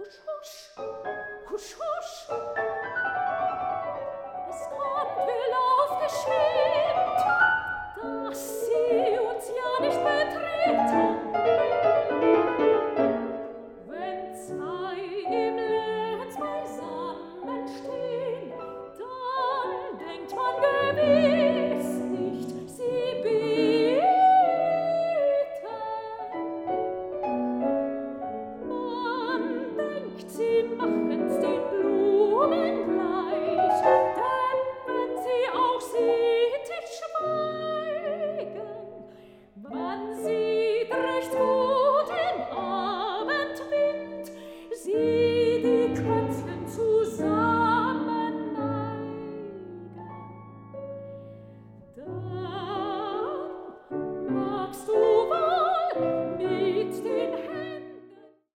Husch, husch, husch, husch. Es kommt will aufgeschwemmt, dass sie uns ja nicht betreten.